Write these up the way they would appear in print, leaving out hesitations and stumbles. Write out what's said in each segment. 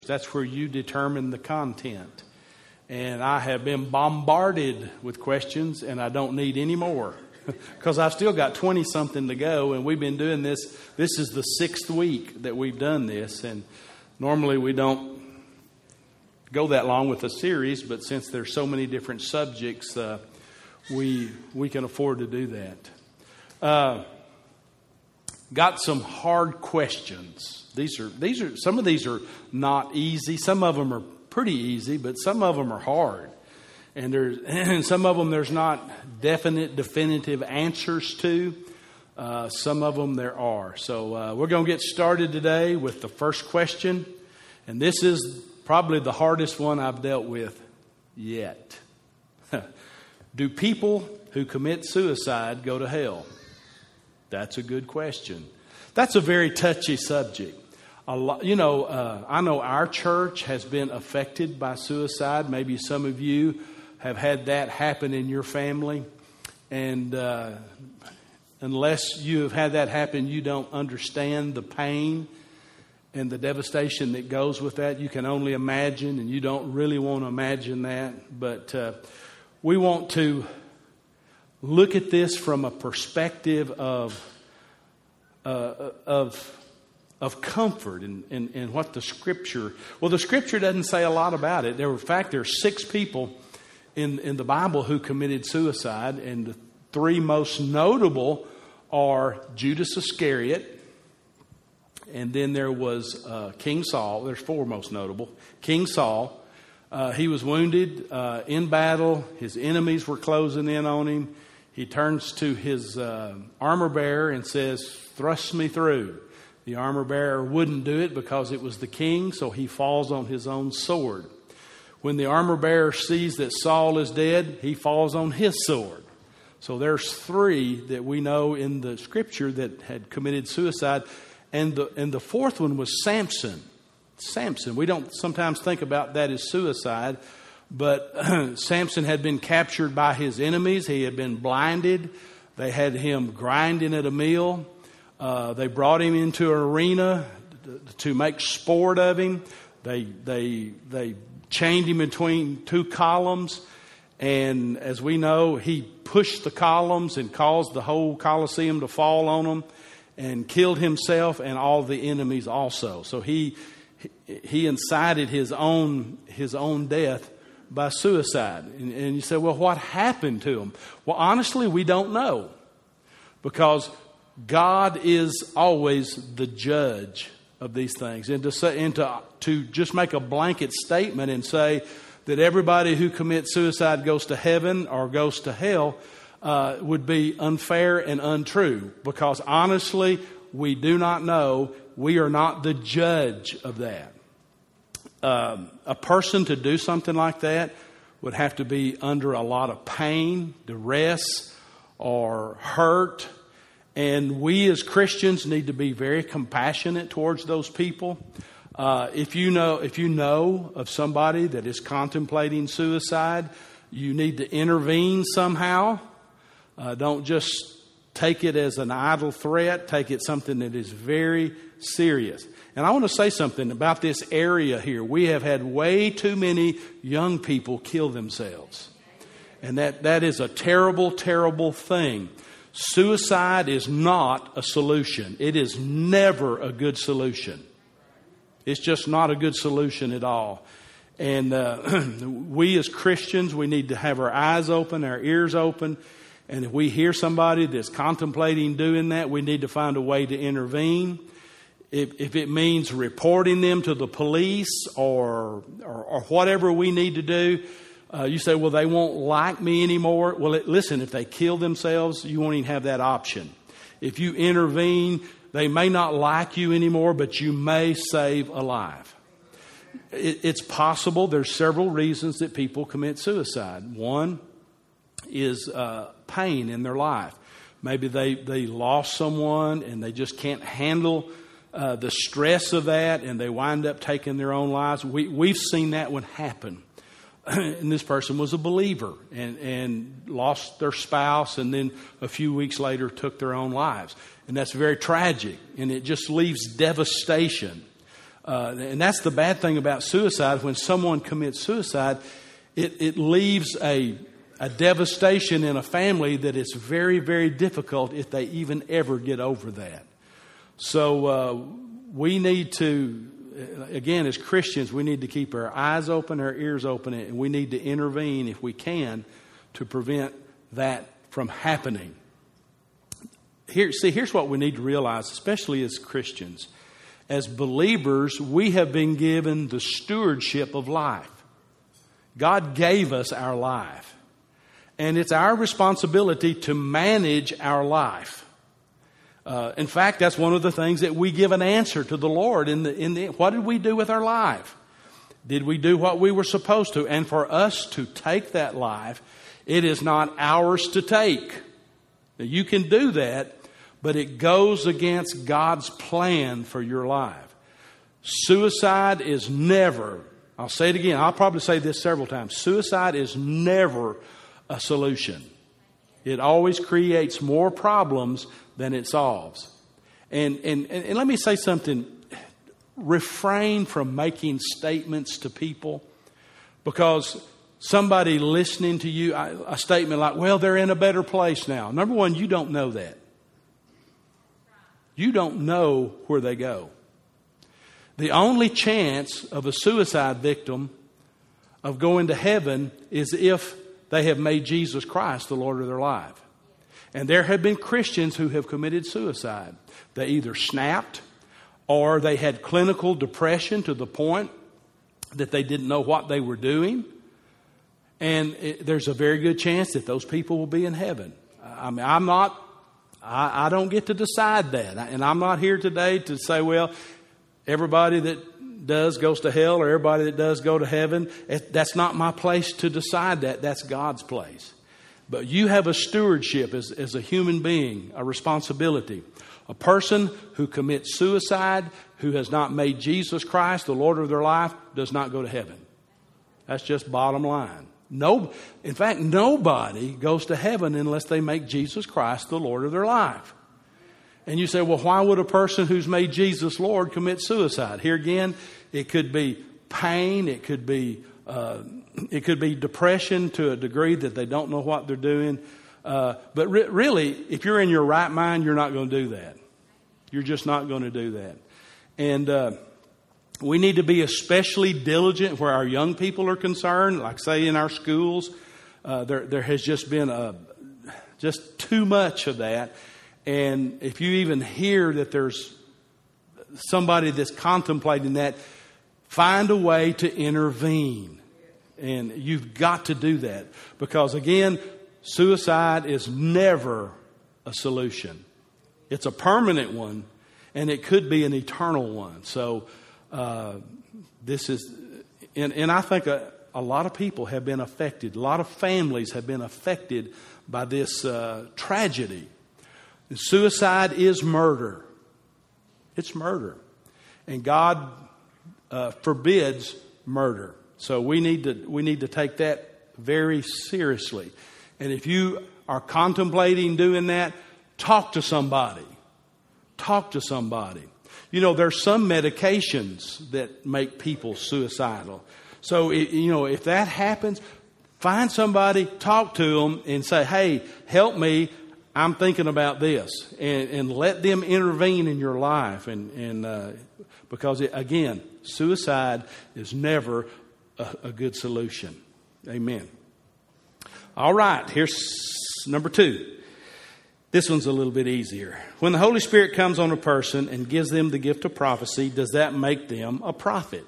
That's where you determine the content. And I have been bombarded with questions, and I don't need any more because I've still got 20-something to go, and we've been doing this. This is the 6th week that we've done this, and normally we don't go that long with a series, but since there's so many different subjects, we can afford to do that. Got some hard questions. These are some of these are not easy. Some of them are pretty easy, but some of them are hard. And some of them there's not definitive answers to. Some of them there are. So we're going to get started today with the first question. And this is probably the hardest one I've dealt with yet. Do people who commit suicide go to hell? That's a good question. That's a very touchy subject. I know our church has been affected by suicide. Maybe some of you have had that happen in your family. And unless you have had that happen, you don't understand the pain and the devastation that goes with that. You can only imagine, and you don't really want to imagine that. But we want to look at this from a perspective of comfort and what the Scripture. Well, the Scripture doesn't say a lot about it. In fact, there are 6 people in the Bible who committed suicide, and the 3 most notable are Judas Iscariot, and then there was King Saul. There's 4 most notable. King Saul. He was wounded in battle. His enemies were closing in on him. He turns to his armor bearer and says, "Thrust me through." The armor bearer wouldn't do it because it was the king, so he falls on his own sword. When the armor bearer sees that Saul is dead, he falls on his sword. So there's 3 that we know in the Scripture that had committed suicide. And the 4th one was Samson. Samson. We don't sometimes think about that as suicide, but Samson had been captured by his enemies. He had been blinded. They had him grinding at a mill. They brought him into an arena to make sport of him. They chained him between 2 columns. And as we know, he pushed the columns and caused the whole Colosseum to fall on him and killed himself and all the enemies also. So he incited his own death by suicide. And you say, well, what happened to him? Well, honestly, we don't know, because God is always the judge of these things. And to just make a blanket statement and say that everybody who commits suicide goes to heaven or goes to hell would be unfair and untrue, because honestly, we do not know. We are not the judge of that. A person to do something like that would have to be under a lot of pain, duress, or hurt. And we as Christians need to be very compassionate towards those people. If you know of somebody that is contemplating suicide, you need to intervene somehow. Don't just take it as an idle threat. Take it something that is very serious. And I want to say something about this area here. We have had way too many young people kill themselves. And that is a terrible, terrible thing. Suicide is not a solution. It is never a good solution. It's just not a good solution at all. And we as Christians, we need to have our eyes open, our ears open. And if we hear somebody that's contemplating doing that, we need to find a way to intervene. If it means reporting them to the police or whatever we need to do. You say, well, they won't like me anymore. Well, listen, if they kill themselves, you won't even have that option. If you intervene, they may not like you anymore, but you may save a life. It's possible. There's several reasons that people commit suicide. One is pain in their life. Maybe they lost someone and they just can't handle the stress of that, and they wind up taking their own lives. We've seen that one happen. And this person was a believer and lost their spouse, and then a few weeks later took their own lives. And that's very tragic, and it just leaves devastation. And that's the bad thing about suicide. When someone commits suicide, it leaves a devastation in a family that is very, very difficult if they even ever get over that. So we need to, again, as Christians, we need to keep our eyes open, our ears open, and we need to intervene if we can to prevent that from happening. Here's what we need to realize, especially as Christians. As believers, we have been given the stewardship of life. God gave us our life. And it's our responsibility to manage our life. In fact, that's one of the things that we give an answer to the Lord. What did we do with our life? Did we do what we were supposed to? And for us to take that life, it is not ours to take. Now, you can do that, but it goes against God's plan for your life. Suicide is never, I'll say it again, I'll probably say this several times, suicide is never a solution. It always creates more problems than it solves. And let me say something. Refrain from making statements to people, because somebody listening to you, a statement like, well, they're in a better place now. Number one, you don't know that. You don't know where they go. The only chance of a suicide victim of going to heaven is if they have made Jesus Christ the Lord of their life. And there have been Christians who have committed suicide. They either snapped or they had clinical depression to the point that they didn't know what they were doing. And there's a very good chance that those people will be in heaven. I mean, I don't get to decide that. And I'm not here today to say, well, everybody that does goes to hell or everybody that does go to heaven. That's not my place to decide that. That's God's place. But you have a stewardship as a human being, a responsibility. A person who commits suicide, who has not made Jesus Christ the Lord of their life, does not go to heaven. That's just bottom line. No, in fact, nobody goes to heaven unless they make Jesus Christ the Lord of their life. And you say, well, why would a person who's made Jesus Lord commit suicide? Here again, it could be pain. It could be depression to a degree that they don't know what they're doing. But really, if you're in your right mind, you're not going to do that. You're just not going to do that. And we need to be especially diligent where our young people are concerned. Like, say, in our schools, there has just been just too much of that. And if you even hear that there's somebody that's contemplating that, find a way to intervene. And you've got to do that. Because, again, suicide is never a solution. It's a permanent one, and it could be an eternal one. So this is, and I think a lot of people have been affected. A lot of families have been affected by this tragedy. Suicide is murder. It's murder. And God forbids murder. So we need to take that very seriously. And if you are contemplating doing that, talk to somebody. Talk to somebody. You know, there's some medications that make people suicidal. So, if that happens, find somebody, talk to them, and say, hey, help me. I'm thinking about this. And let them intervene in your life. And because, again, suicide is never a good solution. Amen. All right, here's number 2. This one's a little bit easier. When the Holy Spirit comes on a person and gives them the gift of prophecy, does that make them a prophet?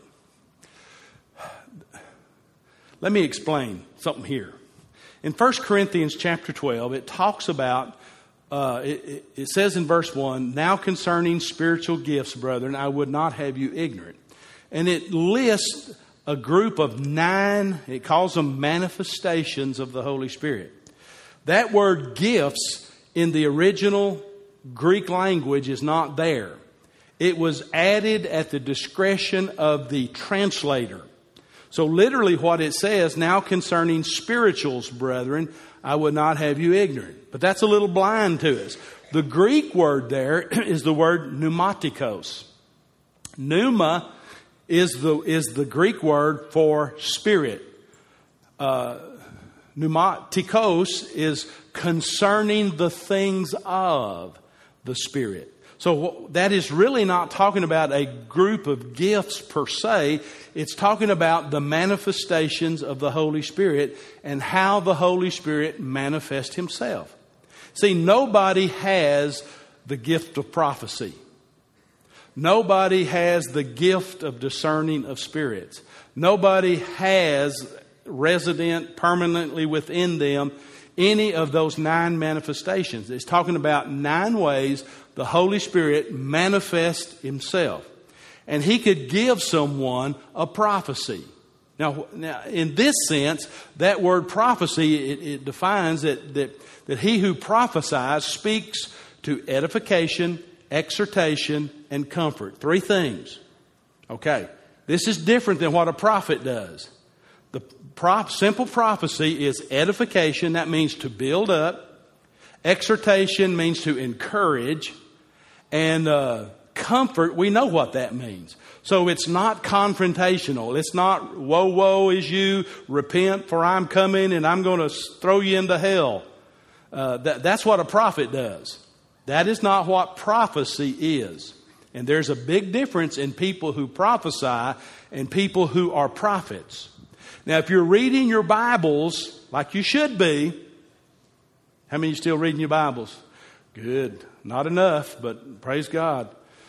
Let me explain something here. In 1 Corinthians chapter 12, it talks about, it says in verse 1, now concerning spiritual gifts, brethren, I would not have you ignorant. And it lists a group of 9, it calls them manifestations of the Holy Spirit. That word gifts in the original Greek language is not there. It was added at the discretion of the translator. So literally what it says, now concerning spirituals, brethren, I would not have you ignorant. But that's a little blind to us. The Greek word there is the word pneumatikos. Pneuma is the Greek word for spirit. Pneumatikos is concerning the things of the Spirit. So that is really not talking about a group of gifts per se. It's talking about the manifestations of the Holy Spirit and how the Holy Spirit manifests Himself. See, nobody has the gift of prophecy. Nobody has the gift of discerning of spirits. Nobody has resident permanently within them any of those 9 manifestations. It's talking about 9 ways the Holy Spirit manifests Himself. And He could give someone a prophecy. Now in this sense, that word prophecy, it defines that he who prophesies speaks to edification, exhortation, and comfort. 3 things. Okay, this is different than what a prophet does. The simple prophecy is edification. That means to build up. Exhortation means to encourage. And comfort, we know what that means. So it's not confrontational. It's not, woe, woe is you, repent for I'm coming and I'm going to throw you into hell. That's what a prophet does. That is not what prophecy is. And there's a big difference in people who prophesy and people who are prophets. Now, if you're reading your Bibles, like you should be, how many of you still reading your Bibles? Good. Not enough, but praise God.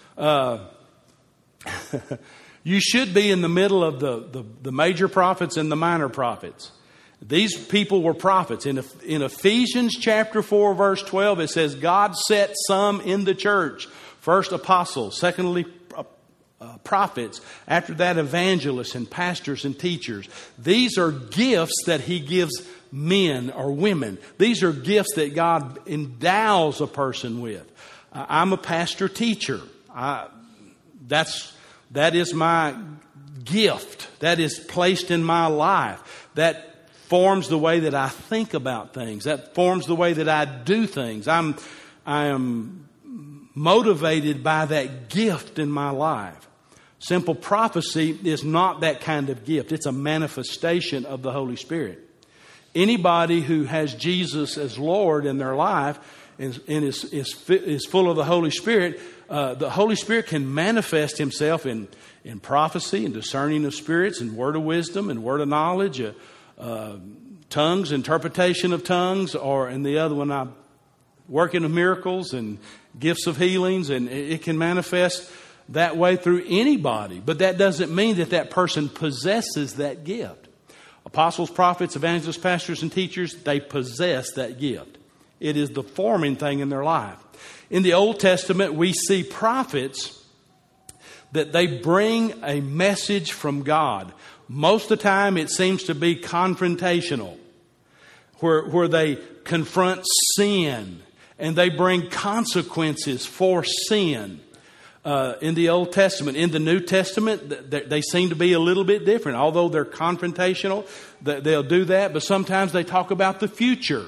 You should be in the middle of the major prophets and the minor prophets. These people were prophets. In Ephesians chapter 4, verse 12, it says, God set some in the church. First apostles, secondly prophets, after that evangelists and pastors and teachers. These are gifts that He gives men or women. These are gifts that God endows a person with. I'm a pastor teacher. That is my gift. That is placed in my life. That forms the way that I think about things. That forms the way that I do things. I am motivated by that gift in my life. Simple prophecy is not that kind of gift. It's a manifestation of the Holy Spirit. Anybody who has Jesus as Lord in their life and is full of the Holy Spirit can manifest Himself in prophecy and discerning of spirits and word of wisdom and word of knowledge, tongues, interpretation of tongues, or in the other one, working of miracles and gifts of healings, and it can manifest that way through anybody. But that doesn't mean that person possesses that gift. Apostles, prophets, evangelists, pastors, and teachers, they possess that gift. It is the forming thing in their life. In the Old Testament, we see prophets that they bring a message from God. Most of the time, it seems to be confrontational, where they confront sin and they bring consequences for sin. In the Old Testament. In the New Testament, they seem to be a little bit different. Although they're confrontational, they'll do that. But sometimes they talk about the future.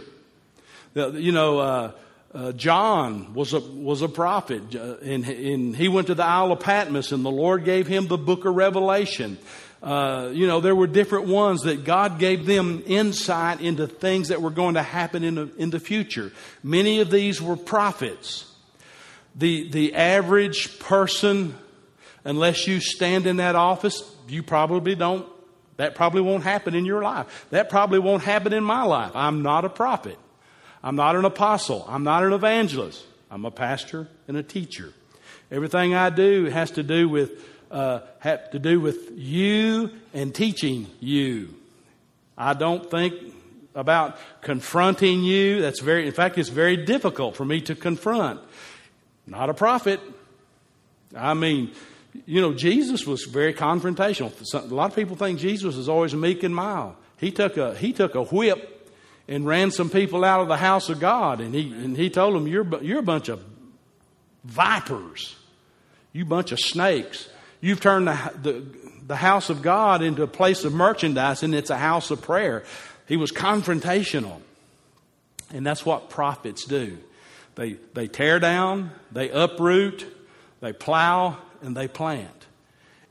John was a prophet, and he went to the Isle of Patmos, and the Lord gave him the book of Revelation. There were different ones that God gave them insight into things that were going to happen in the future. Many of these were prophets. The average person, unless you stand in that office, you probably don't. That probably won't happen in your life. That probably won't happen in my life. I'm not a prophet. I'm not an apostle. I'm not an evangelist. I'm a pastor and a teacher. Everything I do has to do with you and teaching you. I don't think about confronting you. In fact, it's very difficult for me to confront. Not a prophet. I mean, Jesus was very confrontational. A lot of people think Jesus is always meek and mild. He took a whip and ran some people out of the house of God, and he told them, "You're a bunch of vipers, you bunch of snakes. You've turned the house of God into a place of merchandise, and it's a house of prayer." He was confrontational, and that's what prophets do. They tear down, they uproot, they plow, and they plant.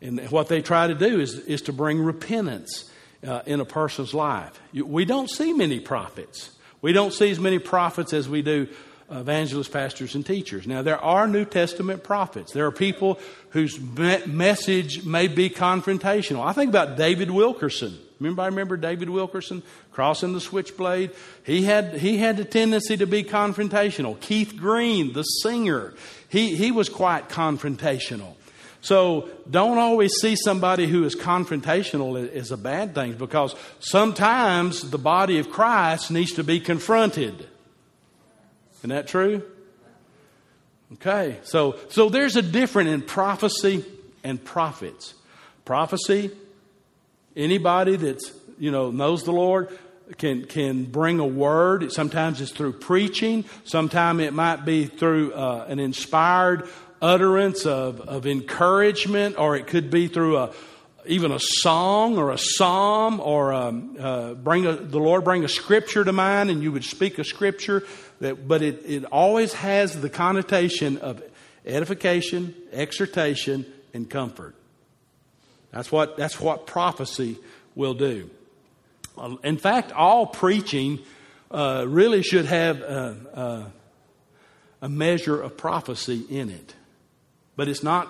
And what they try to do is to bring repentance in a person's life. We don't see many prophets. We don't see as many prophets as we do evangelists, pastors, and teachers. Now, there are New Testament prophets. There are people whose message may be confrontational. I think about David Wilkerson. Remember David Wilkerson crossing the switchblade? He had a tendency to be confrontational. Keith Green, the singer, he was quite confrontational. So don't always see somebody who is confrontational as a bad thing, because sometimes the body of Christ needs to be confronted. Isn't that true? Okay, so there's a difference in prophecy and prophets. Prophecy, anybody that's knows the Lord can bring a word. Sometimes it's through preaching. Sometimes it might be through an inspired utterance of encouragement, or it could be through even a song or a psalm, or the Lord bring a scripture to mind and you would speak a scripture. But it always has the connotation of edification, exhortation, and comfort. That's what prophecy will do. In fact, all preaching really should have a measure of prophecy in it. But it's not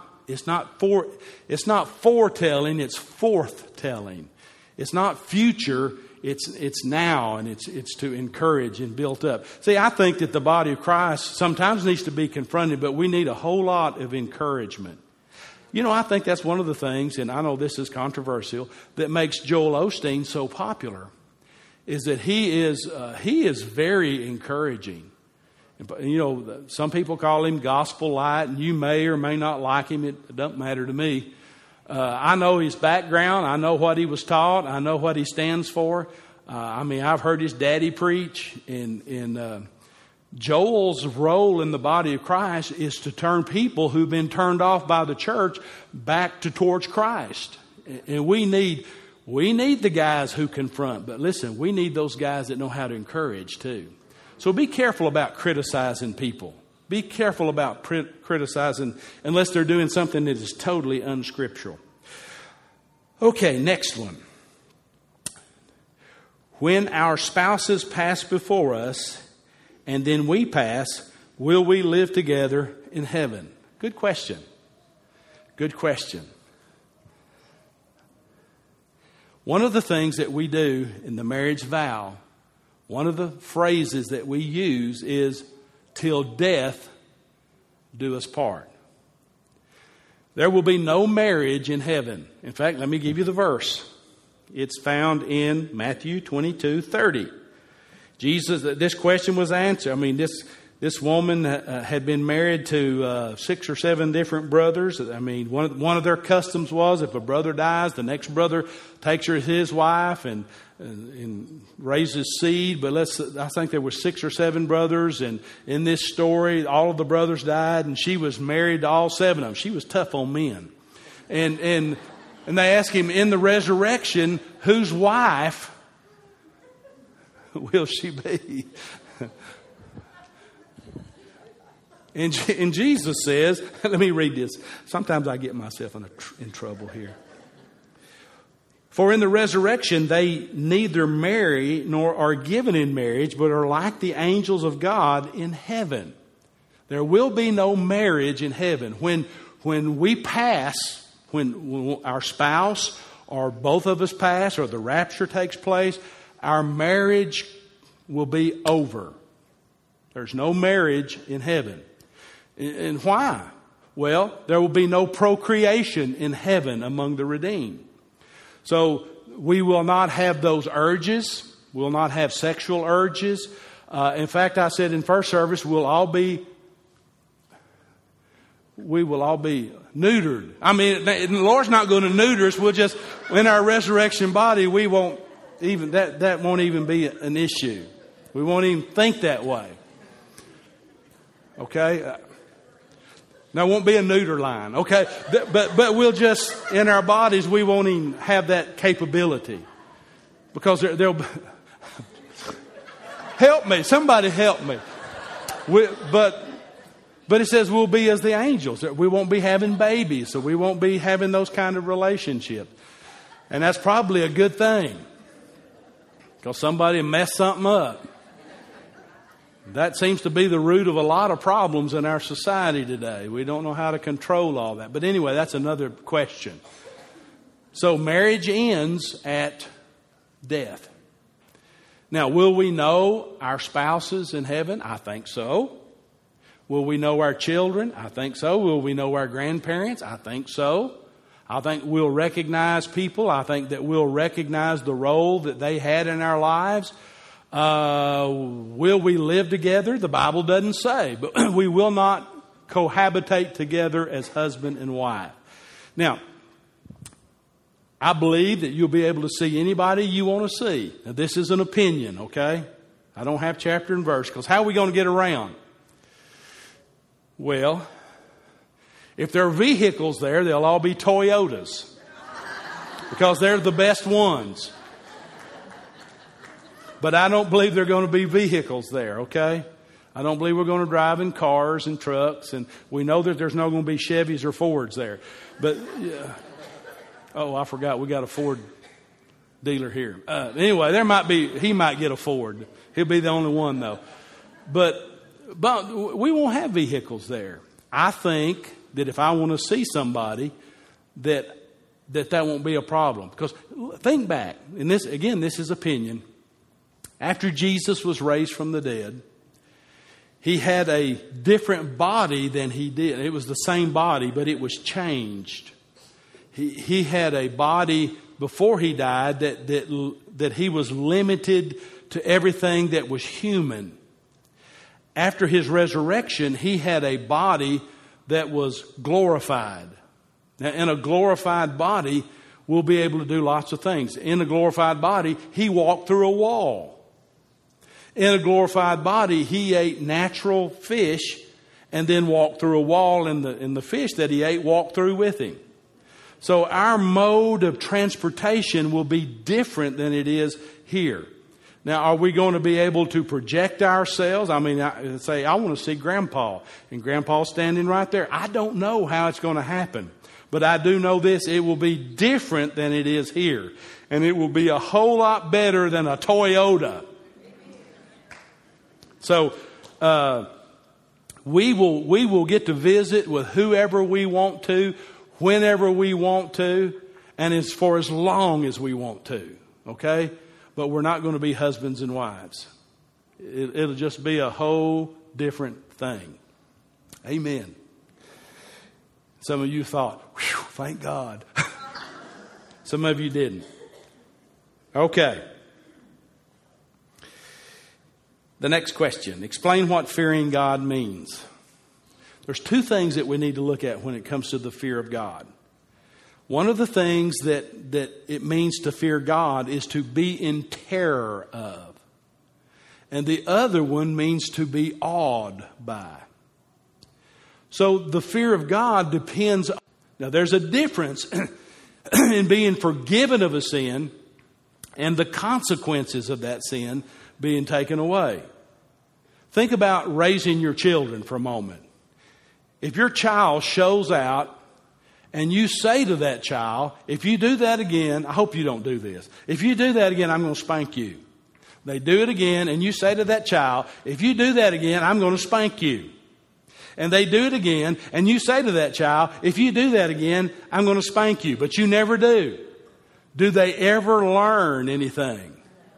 foretelling, it's forthtelling. It's not future, it's now, and it's to encourage and build up. See, I think that the body of Christ sometimes needs to be confronted, but we need a whole lot of encouragement. I think that's one of the things, and I know this is controversial, that makes Joel Osteen so popular, is that he is very encouraging. Some people call him gospel light, and you may or may not like him. It doesn't matter to me. I know his background. I know what he was taught. I know what he stands for. I've heard his daddy preach. And Joel's role in the body of Christ is to turn people who've been turned off by the church back towards Christ. And we need the guys who confront. But listen, we need those guys that know how to encourage too. So be careful about criticizing people. Be careful about criticizing unless they're doing something that is totally unscriptural. Okay, next one. When our spouses pass before us and then we pass, will we live together in heaven? Good question. Good question. One of the things that we do in the marriage vow, one of the phrases that we use is, till death do us part. There will be no marriage in heaven. In fact, let me give you the verse. It's found in Matthew 22:30. This question was answered. This woman had been married to 6 or 7 different brothers. One of their customs was if a brother dies, the next brother takes her as his wife and raises seed. But I think there were 6 or 7 brothers, and in this story, all of the brothers died, and she was married to all 7 of them. She was tough on men, and they asked him in the resurrection, whose wife will she be? And Jesus says, let me read this. Sometimes I get myself in trouble here. For in the resurrection, they neither marry nor are given in marriage, but are like the angels of God in heaven. There will be no marriage in heaven. When we pass, when our spouse or both of us pass or the rapture takes place, our marriage will be over. There's no marriage in heaven. And why? Well, there will be no procreation in heaven among the redeemed. So we will not have those urges. We'll not have sexual urges. In fact, I said in first service, we will all be neutered. The Lord's not going to neuter us. We'll just, in our resurrection body, we won't even, that won't even be an issue. We won't even think that way. Okay? Now, it won't be a neuter line, okay? But we'll just, in our bodies, we won't even have that capability. Because there'll be... Help me. Somebody help me. But But it says we'll be as the angels. We won't be having babies, so we won't be having those kind of relationships. And that's probably a good thing, because somebody messed something up. That seems to be the root of a lot of problems in our society today. We don't know how to control all that. But anyway, that's another question. So marriage ends at death. Now, will we know our spouses in heaven? I think so. Will we know our children? I think so. Will we know our grandparents? I think so. I think we'll recognize people. I think that we'll recognize the role that they had in our lives. Will we live together? The Bible doesn't say, but we will not cohabitate together as husband and wife. Now, I believe that you'll be able to see anybody you want to see. Now, this is an opinion, okay? I don't have chapter and verse, because how are we going to get around? Well, if there are vehicles there, they'll all be Toyotas, because they're the best ones. But I don't believe there are going to be vehicles there, okay? I don't believe we're going to drive in cars and trucks, and we know that there's not going to be Chevys or Fords there. But, I forgot, we got a Ford dealer here. Anyway, he might get a Ford. He'll be the only one, though. But we won't have vehicles there. I think that if I want to see somebody, that won't be a problem. Because think back, and this is opinion. After Jesus was raised from the dead, he had a different body than he did. It was the same body, but it was changed. He had a body before he died that he was limited to everything that was human. After his resurrection, he had a body that was glorified. Now, in a glorified body, we'll be able to do lots of things. In a glorified body, he walked through a wall. In a glorified body, he ate natural fish and then walked through a wall, and the fish that he ate walked through with him. So our mode of transportation will be different than it is here. Now, are we going to be able to project ourselves? I mean, I want to see Grandpa, and Grandpa's standing right there. I don't know how it's going to happen, but I do know this: it will be different than it is here, and it will be a whole lot better than a Toyota. So we will get to visit with whoever we want to, whenever we want to, and it's for as long as we want to. Okay? But we're not going to be husbands and wives. It'll just be a whole different thing. Amen. Some of you thought, "Whew, thank God." Some of you didn't. Okay. The next question. Explain what fearing God means. There's two things that we need to look at when it comes to the fear of God. One of the things that it means to fear God is to be in terror of. And the other one means to be awed by. So the fear of God depends. Now there's a difference in being forgiven of a sin and the consequences of that sin being taken away. Think about raising your children for a moment. If your child shows out and you say to that child, if you do that again, I hope you don't do this. If you do that again, I'm going to spank you. They do it again, and you say to that child, if you do that again, I'm going to spank you. And they do it again, and you say to that child, if you do that again, I'm going to spank you. But you never do. Do they ever learn anything?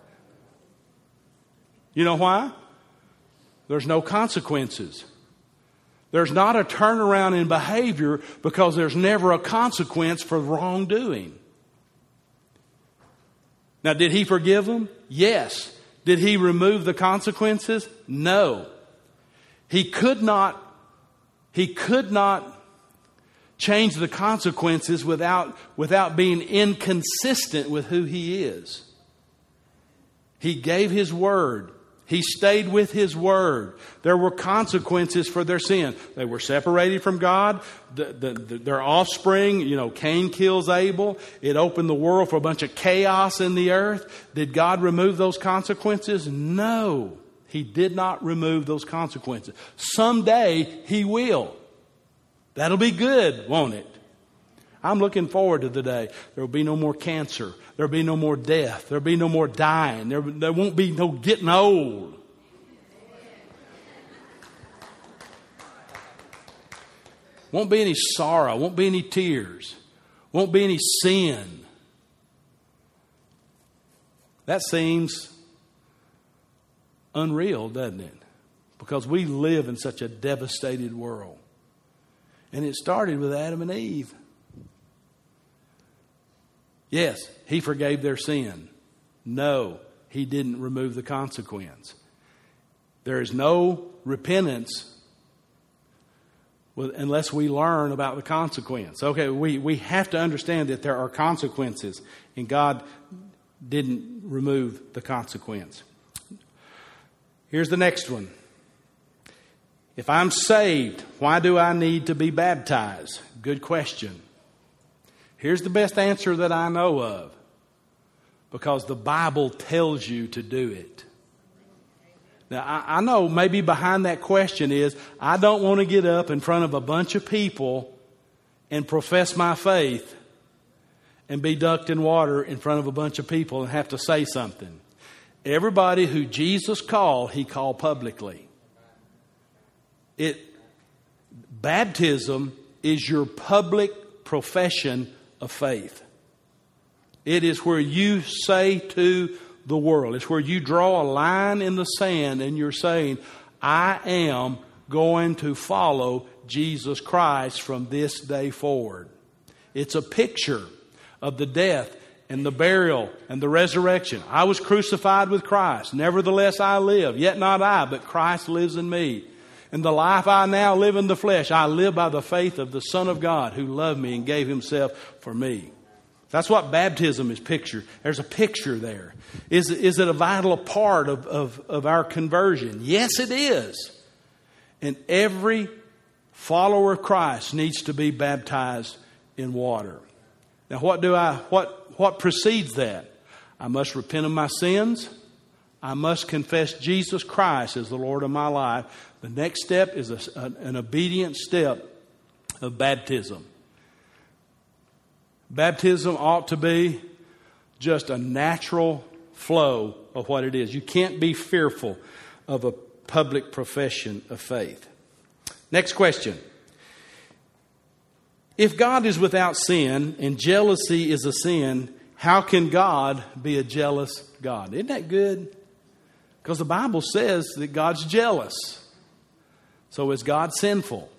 You know why? There's no consequences. There's not a turnaround in behavior because there's never a consequence for wrongdoing. Now, did he forgive them? Yes. Did he remove the consequences? No. He could not change the consequences without being inconsistent with who he is. He gave his word. He stayed with his word. There were consequences for their sin. They were separated from God. Their offspring, Cain kills Abel. It opened the world for a bunch of chaos in the earth. Did God remove those consequences? No. He did not remove those consequences. Someday He will. That'll be good, won't it? I'm looking forward to the day there will be no more cancer. There will be no more death. There will be no more dying. There won't be no getting old. Won't be any sorrow. Won't be any tears. Won't be any sin. That seems unreal, doesn't it? Because we live in such a devastated world. And it started with Adam and Eve. Yes, He forgave their sin. No, He didn't remove the consequence. There is no repentance unless we learn about the consequence. Okay, we have to understand that there are consequences, and God didn't remove the consequence. Here's the next one. If I'm saved, why do I need to be baptized? Good question. Here's the best answer that I know of. Because the Bible tells you to do it. Now, I know maybe behind that question is, I don't want to get up in front of a bunch of people and profess my faith and be dunked in water in front of a bunch of people and have to say something. Everybody who Jesus called, He called publicly. Baptism is your public profession of faith. It is where you say to the world, it's where you draw a line in the sand and you're saying, I am going to follow Jesus Christ from this day forward. It's a picture of the death and the burial and the resurrection. I was crucified with Christ. Nevertheless I live, yet not I, but Christ lives in me. And the life I now live in the flesh, I live by the faith of the Son of God who loved me and gave Himself for me. That's what baptism is pictured. There's a picture there. Is it a vital part of our conversion? Yes, it is. And every follower of Christ needs to be baptized in water. Now, what precedes that? I must repent of my sins. I must confess Jesus Christ as the Lord of my life. The next step is an obedient step of baptism. Baptism ought to be just a natural flow of what it is. You can't be fearful of a public profession of faith. Next question. If God is without sin and jealousy is a sin, how can God be a jealous God? Isn't that good? Because the Bible says that God's jealous. So is God sinful?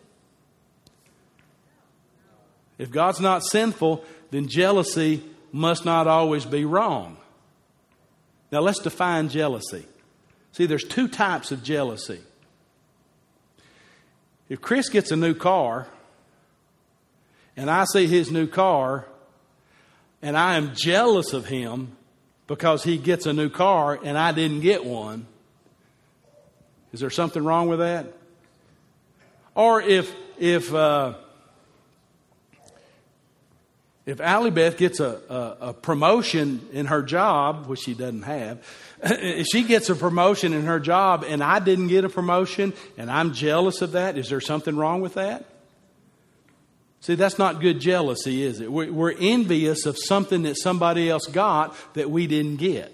If God's not sinful, then jealousy must not always be wrong. Now let's define jealousy. See, there's two types of jealousy. If Chris gets a new car, and I see his new car, and I am jealous of him because he gets a new car and I didn't get one, is there something wrong with that? Or if Allie Beth gets a promotion in her job, which she doesn't have, if she gets a promotion in her job and I didn't get a promotion and I'm jealous of that, is there something wrong with that? See, that's not good jealousy, is it? We're envious of something that somebody else got that we didn't get.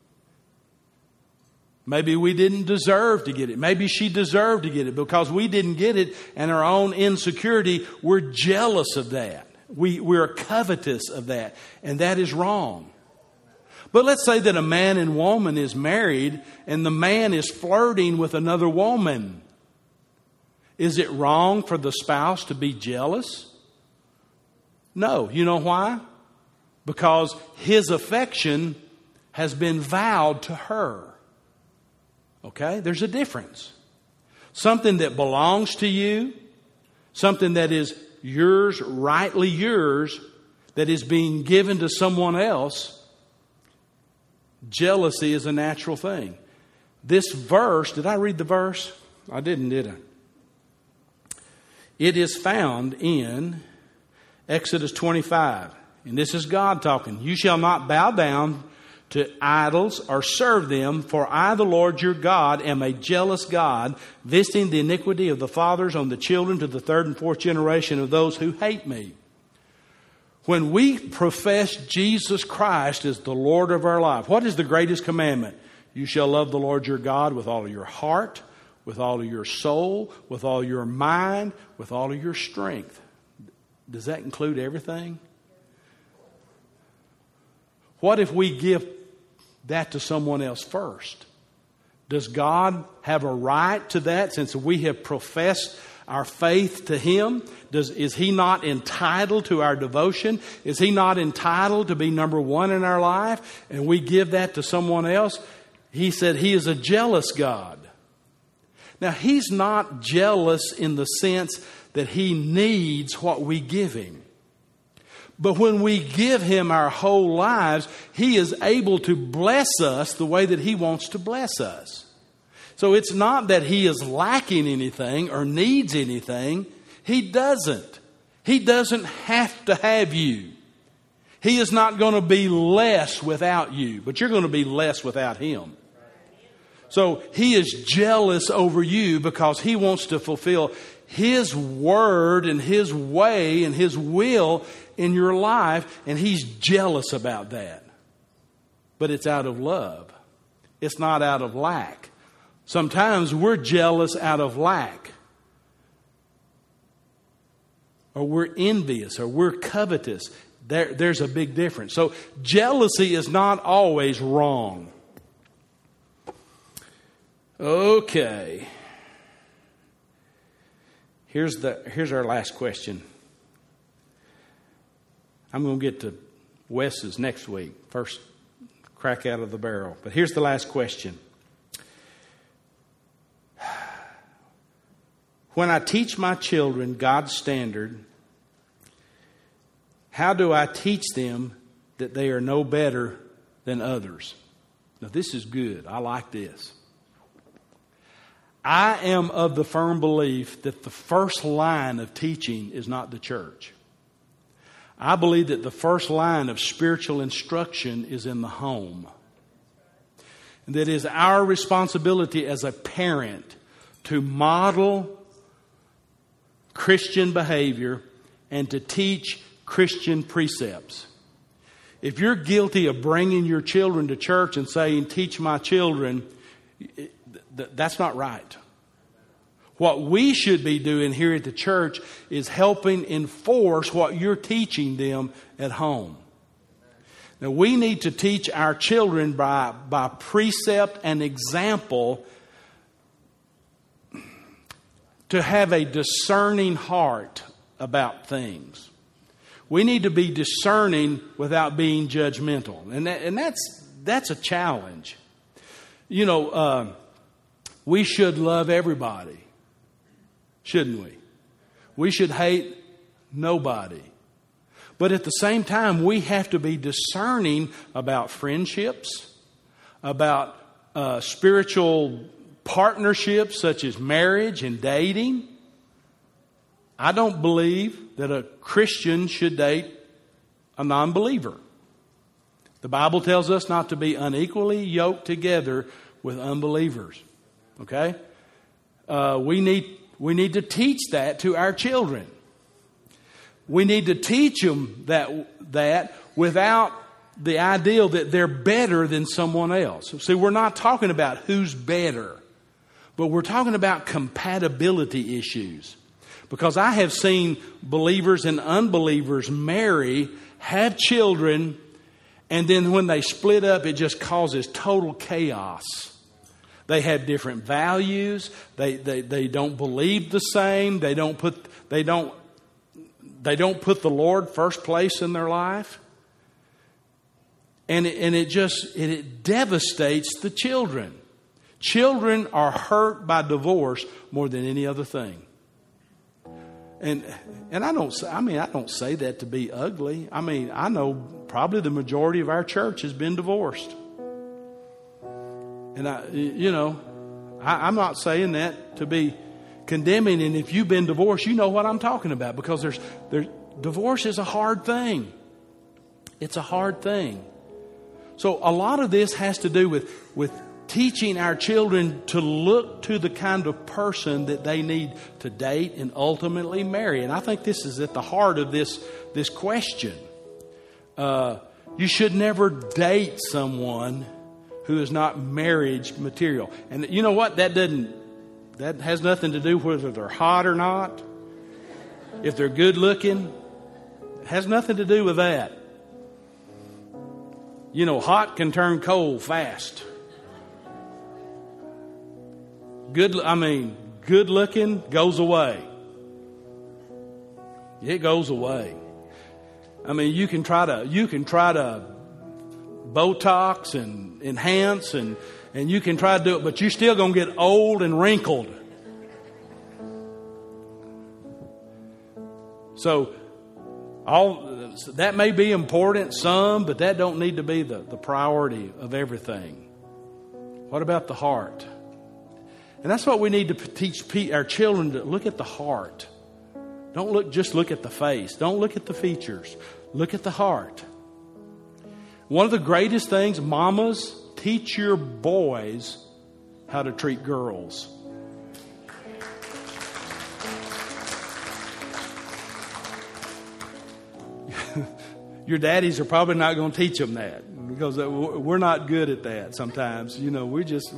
Maybe we didn't deserve to get it. Maybe she deserved to get it. Because we didn't get it and our own insecurity, we're jealous of that. We're covetous of that. And that is wrong. But let's say that a man and woman is married and the man is flirting with another woman. Is it wrong for the spouse to be jealous? No. You know why? Because his affection has been vowed to her. Okay? There's a difference. Something that belongs to you, something that is yours, rightly yours, that is being given to someone else, jealousy is a natural thing. This verse, did I read the verse? I didn't, did I? It is found in Exodus 25. And this is God talking. You shall not bow down to idols or serve them, for I, the Lord your God, am a jealous God, visiting the iniquity of the fathers on the children to the third and fourth generation of those who hate me. When we profess Jesus Christ as the Lord of our life, what is the greatest commandment? You shall love the Lord your God with all of your heart, with all of your soul, with all your mind, with all of your strength. Does that include everything? What if we give that to someone else first? Does God have a right to that since we have professed our faith to Him? Is He not entitled to our devotion? Is He not entitled to be number one in our life? And we give that to someone else? He said He is a jealous God. Now, He's not jealous in the sense that He needs what we give Him. But when we give Him our whole lives, He is able to bless us the way that He wants to bless us. So it's not that He is lacking anything or needs anything. He doesn't. He doesn't have to have you. He is not going to be less without you, but you're going to be less without Him. So He is jealous over you because He wants to fulfill His word and His way and His will in your life, and He's jealous about that. But it's out of love. It's not out of lack. Sometimes we're jealous out of lack, or we're envious, or we're covetous. There's a big difference. So jealousy is not always wrong. Okay. Here's our last question. I'm going to get to Wes's next week. First crack out of the barrel. But here's the last question. When I teach my children God's standard, how do I teach them that they are no better than others? Now, this is good. I like this. I am of the firm belief that the first line of teaching is not the church. I believe that the first line of spiritual instruction is in the home. And that it is our responsibility as a parent to model Christian behavior and to teach Christian precepts. If you're guilty of bringing your children to church and saying, teach my children, that's not right. What we should be doing here at the church is helping enforce what you're teaching them at home. Now, we need to teach our children by precept and example to have a discerning heart about things. We need to be discerning without being judgmental. And that's a challenge. You know, we should love everybody, shouldn't we? We should hate nobody. But at the same time, we have to be discerning about friendships, about spiritual partnerships such as marriage and dating. I don't believe that a Christian should date a non-believer. The Bible tells us not to be unequally yoked together with unbelievers. Okay? We need to teach that to our children. We need to teach them that without the ideal that they're better than someone else. See, we're not talking about who's better, but we're talking about compatibility issues. Because I have seen believers and unbelievers marry, have children, and then when they split up, it just causes total chaos. They have different values. They don't believe the same. They don't put the Lord first place in their life. And it devastates the children. Children are hurt by divorce more than any other thing. And I don't say that to be ugly. I mean, I know probably the majority of our church has been divorced. And I'm not saying that to be condemning. And if you've been divorced, you know what I'm talking about, because divorce is a hard thing. It's a hard thing. So a lot of this has to do with teaching our children to look to the kind of person that they need to date and ultimately marry. And I think this is at the heart of this question. You should never date someone who is not marriage material. And you know what? That has nothing to do with whether they're hot or not. If they're good looking, it has nothing to do with that. You know, hot can turn cold fast. Good looking goes away. It goes away. I mean, you can try to Botox and enhance and you can try to do it, but you're still going to get old and wrinkled. So that may be important, some, but that don't need to be the priority of everything. What about the heart? And that's what we need to teach our children, to look at the heart. Don't just look at the face. Don't look at the features. Look at the heart. One of the greatest things, mamas, teach your boys how to treat girls. Your daddies are probably not going to teach them that, because we're not good at that sometimes. You know, we're just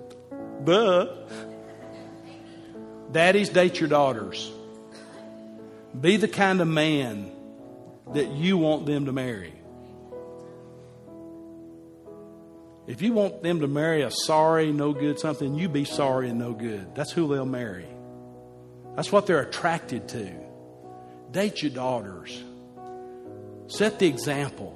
Daddies, date your daughters. Be the kind of man that you want them to marry. If you want them to marry a sorry, no good something, you be sorry and no good. That's who they'll marry. That's what they're attracted to. Date your daughters. Set the example.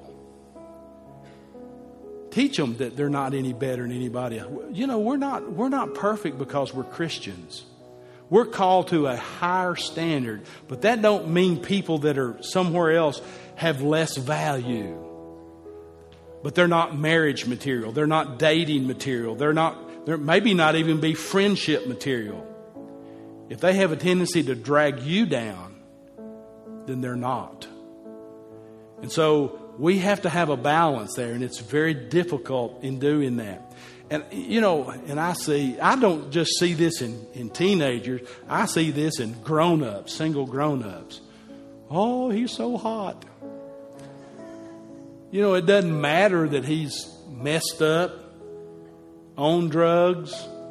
Teach them that they're not any better than anybody else. You know, we're not perfect because we're Christians. We're called to a higher standard, but that don't mean people that are somewhere else have less value. But they're not marriage material. They're not dating material. They're maybe not even be friendship material. If they have a tendency to drag you down, then they're not. And so we have to have a balance there, and it's very difficult in doing that. And, you know, and I don't just see this in teenagers. I see this in grown-ups, single grown-ups. Oh, he's so hot. You know, it doesn't matter that he's messed up, on drugs,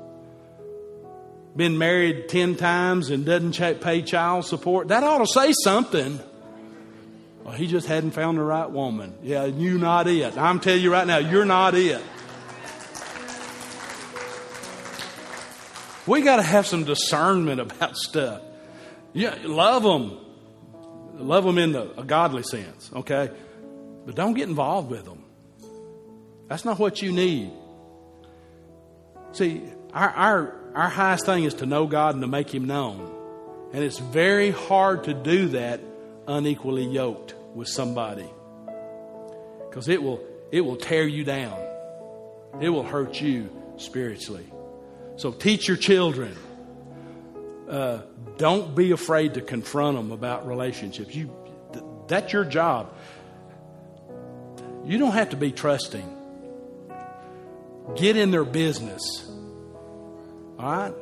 been married 10 times and doesn't pay child support. That ought to say something. Well, he just hadn't found the right woman. Yeah, you're not it. I'm telling you right now, you're not it. We got to have some discernment about stuff. Yeah, love them. Love them in a godly sense, okay? But don't get involved with them. That's not what you need. See, our highest thing is to know God and to make Him known. And it's very hard to do that unequally yoked with somebody, because it will tear you down. It will hurt you spiritually. So teach your children. Don't be afraid to confront them about relationships. That's your job. You don't have to be trusting. Get in their business. All right?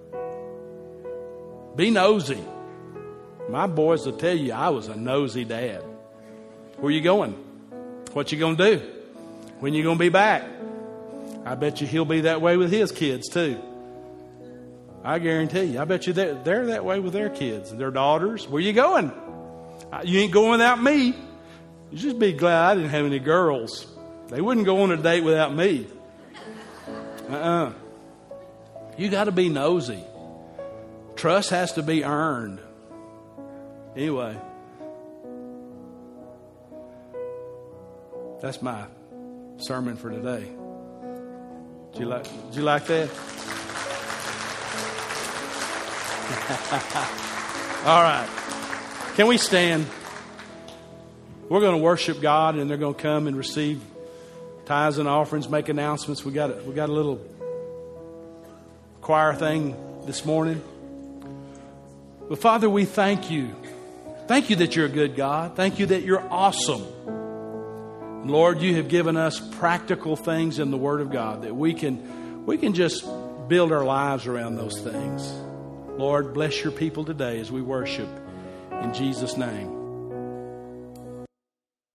Be nosy. My boys will tell you I was a nosy dad. Where you going? What you going to do? When you going to be back? I bet you he'll be that way with his kids too. I guarantee you. I bet you they're that way with their kids, their daughters. Where you going? You ain't going without me. You just be glad I didn't have any girls. They wouldn't go on a date without me. You got to be nosy. Trust has to be earned. Anyway, that's my sermon for today. Did you like that? All right. Can we stand? We're going to worship God, and they're going to come and receive tithes and offerings, make announcements. We got a little choir thing this morning. But Father, we thank you. Thank you that you're a good God. Thank you that you're awesome. Lord, you have given us practical things in the Word of God that we can just build our lives around those things. Lord, bless your people today as we worship. In Jesus' name.